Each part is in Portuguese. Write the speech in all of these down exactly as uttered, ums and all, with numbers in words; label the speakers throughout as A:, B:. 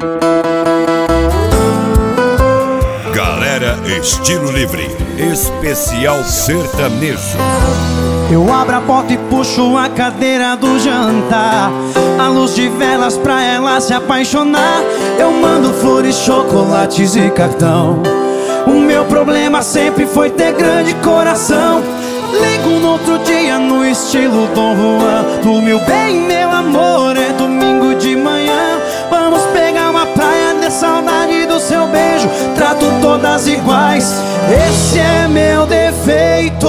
A: Galera Estilo Livre, especial sertanejo.
B: Eu abro a porta e puxo a cadeira do jantar, a luz de velas pra ela se apaixonar. Eu mando flores, chocolates e cartão. O meu problema sempre foi ter grande coração. Ligo no outro dia no estilo Dom Juan. Dormiu bem, meu amor, é domingo de manhã. Vamos pegar uma praia, de saudade do seu beijo. Trato todas iguais, esse é meu defeito.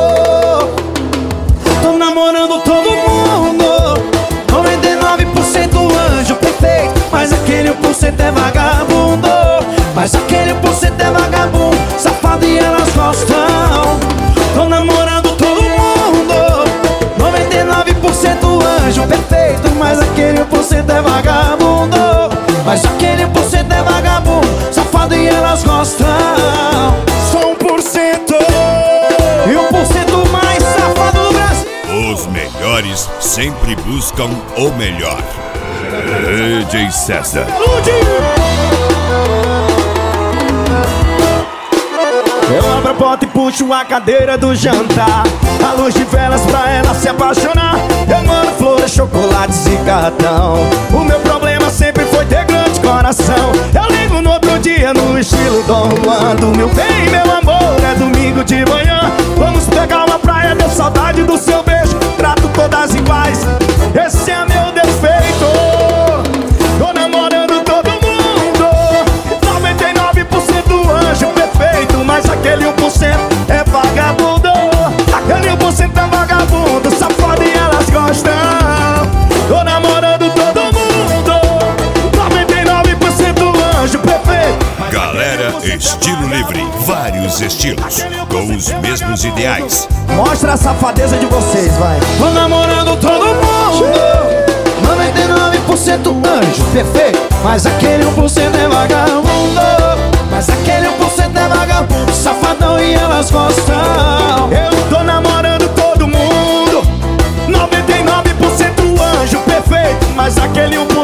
B: Tô namorando todo mundo, noventa e nove por cento anjo perfeito, mas aquele um por cento é vagabundo. Mas aquele um por cento é vagabundo, safado e elas gostam. Tô namorando todo mundo, noventa e nove por cento anjo perfeito, mas aquele um por cento é vagabundo. Mas aquele um por cento é vagabundo, safado e elas gostam. Sou um por cento e um por cento mais safado do Brasil.
A: Os melhores sempre buscam o melhor. D J César.
B: Eu abro a porta e puxo a cadeira do jantar, a luz de velas pra ela se apaixonar. Eu mando flores, chocolates e cartão. O meu problema sempre foi ter grande coração. Eu ligo no outro dia no estilo Dom Juan. Dormiu bem, meu amor, é domingo de manhã. Vamos pegar uma praia, deu saudade do seu beijo. Trato todas iguais, esse é meu defeito. Tô namorando todo mundo, noventa e nove por cento anjo perfeito, mas aquele um por cento é vagabundo. Aquele um por cento é vagabundo, safado e elas gostam. Tô namorando todo mundo, noventa e nove por cento anjo perfeito.
A: Galera Estilo Livre, vários estilos, com os mesmos ideais.
B: Mostra a safadeza de vocês, vai. Tô namorando todo mundo, noventa e nove por cento anjo perfeito, mas aquele um por cento é vagabundo. Mas aquele um por cento é vagabundo, safadão e elas gostam. Eu tô namorando todo mundo, noventa e nove por cento anjo perfeito, mas aquele um por cento